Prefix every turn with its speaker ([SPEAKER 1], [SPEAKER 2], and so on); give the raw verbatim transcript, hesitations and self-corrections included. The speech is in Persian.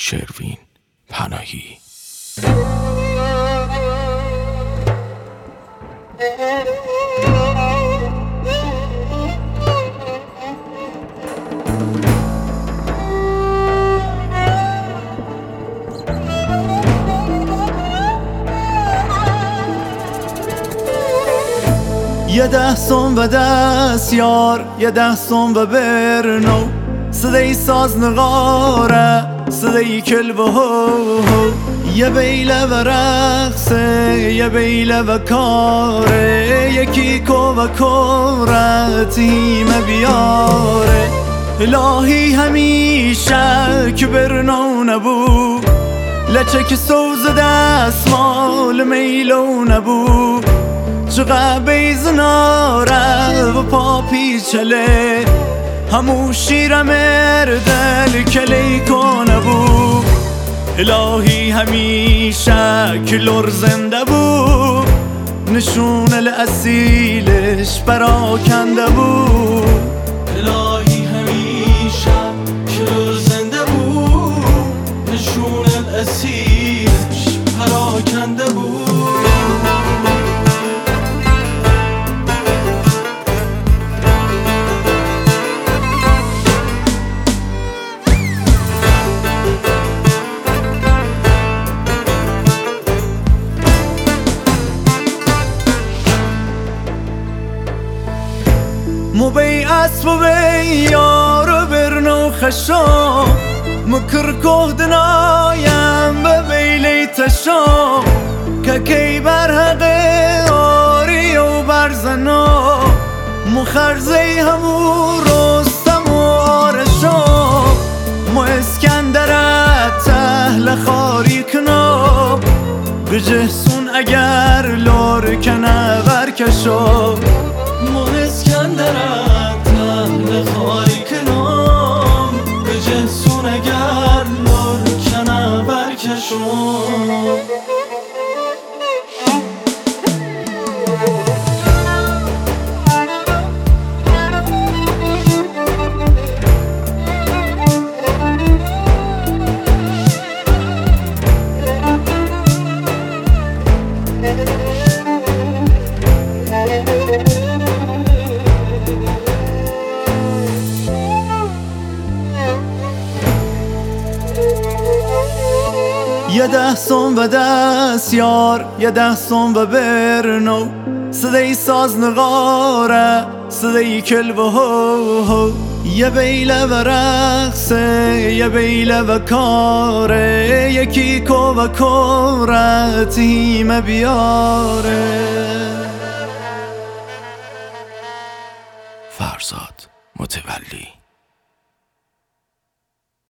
[SPEAKER 1] شروین پناهی.
[SPEAKER 2] یه ده سون و دستیار، یه ده سون و برنو، صدای ساز نغاره، صدای کلب و هو هو، یه بیله و رقصه، یه بیله و کاره، یکی کو و کره تیم بیاره. الهی همیشه که برنو نبو، لچه که سوز دستمال میلو نبو، چقدر بیزناره و پا پیچله، همو شیر مردل کلی کنه بو. الهی همیشه که لور زنده بو، نشون الاصیلش پراکنده بو.
[SPEAKER 3] الهی همیشه که لور زنده بو، نشون الاصیلش پراکنده بو.
[SPEAKER 2] مو بی اسب و بی یار برنو خشام، مکر کهدنایم به بیلی تشام، که کی برحقه آری و برزنا، مو خرزی همو رستم و آرشام، مو اسکندرت تهل خاری کنام، بجهسون اگر لار کنه برکشام.
[SPEAKER 3] مو اسکندرت تهل خاری کنام، بجهسون اگر لار کنه برکشام.
[SPEAKER 2] یه ده سون و دستیار، یه ده سون و برنو، صدای ساز نغاره، صدای کلب و هو هو، یه بیله و رقصه، یه بیله و کاره، یکی کو و کره تیم بیاره.
[SPEAKER 1] فرزاد متولی.